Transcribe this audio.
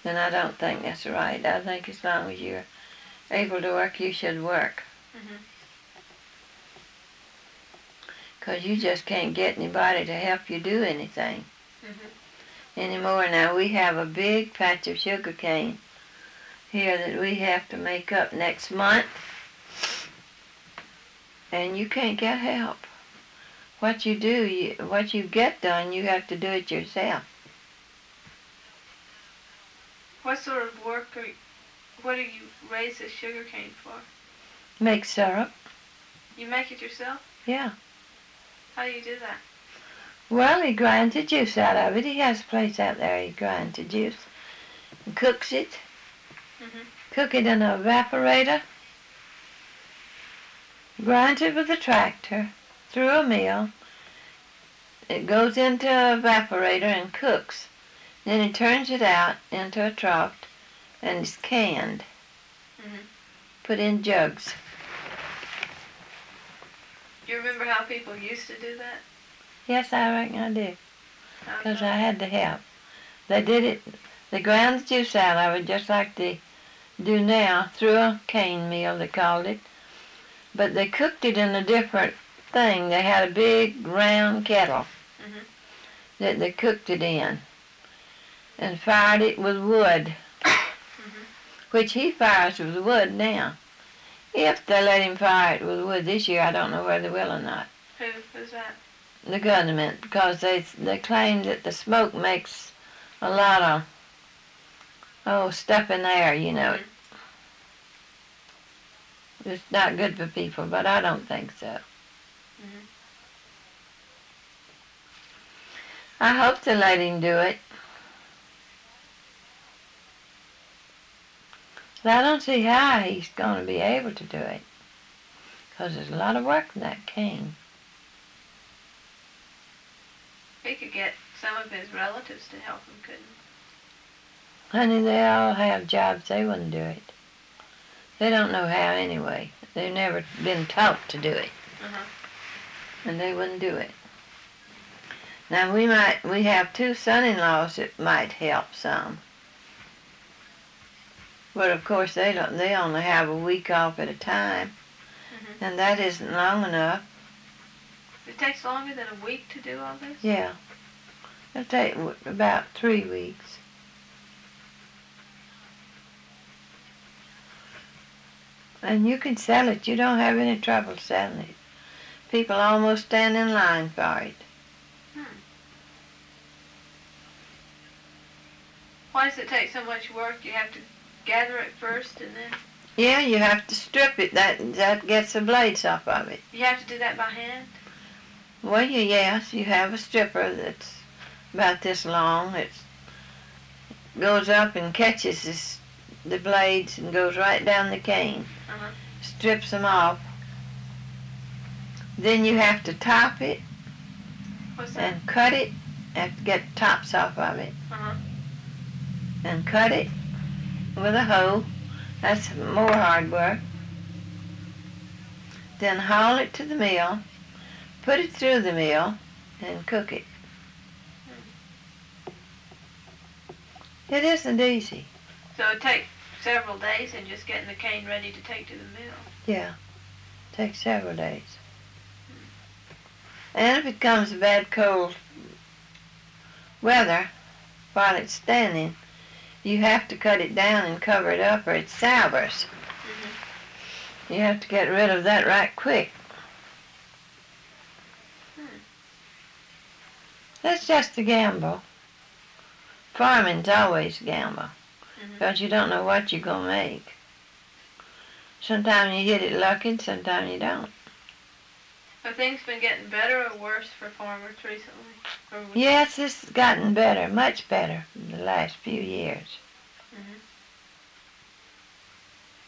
then I don't think that's right. I think as long as you're able to work, you should work. Because you just can't get anybody to help you do anything anymore. Now, we have a big patch of sugar cane here that we have to make up next month, and you can't get help. What you do, what you get done, you have to do it yourself. What sort of work what do you raise this sugar cane for? Make syrup. You make it yourself? Yeah. How do you do that? Well, he grinds the juice out of it. He has a place out there he grinds the juice and cooks it. Cook it in an evaporator. Grinds it with a tractor through a mill. It goes into an evaporator and cooks. Then he turns it out into a trough and it's canned. Put in jugs. Do you remember how people used to do that? Yes, I reckon I do. Because I had to help. They did it, they ground the juice out of it just like they do now through a cane mill, they called it. But they cooked it in a different thing. They had a big round kettle that they cooked it in and fired it with wood, which he fires with wood now. If they let him fire it with wood this year, I don't know whether they will or not. Who's that? The government, because they claim that the smoke makes a lot of stuff in the air, you know. It's not good for people, but I don't think so. I hope to let him do it. But I don't see how he's going to be able to do it, because there's a lot of work in that cane. He could get some of his relatives to help him, couldn't he? Honey, they all have jobs. They wouldn't do it. They don't know how anyway. They've never been taught to do it. And they wouldn't do it. Now, we have 2 son-in-laws that might help some. But of course they only have a week off at a time. And that isn't long enough. It takes longer than a week to do all this? Yeah. It'll take about 3 weeks. And you can sell it. You don't have any trouble selling it. People almost stand in line for it. Why does it take so much work? You have to gather it first and then... Yeah, you have to strip it. That gets the blades off of it. You have to do that by hand? Well, yes, you have a stripper that's about this long. It goes up and catches the blades and goes right down the cane. Strips them off. Then you have to top it. What's that? And cut it. Have to get the tops off of it. And cut it with a hoe. That's more hard work. Then haul it to the mill, put it through the mill, and cook it. It isn't easy. So it takes several days in just getting the cane ready to take to the mill? Yeah, it takes several days. And if it comes bad cold weather while it's standing, you have to cut it down and cover it up or it sours. You have to get rid of that right quick. That's just a gamble. Farming's always a gamble, because you don't know what you're going to make. Sometimes you hit it lucky and sometimes you don't. Have things been getting better or worse for farmers recently? Yes, it's gotten better, much better in the last few years.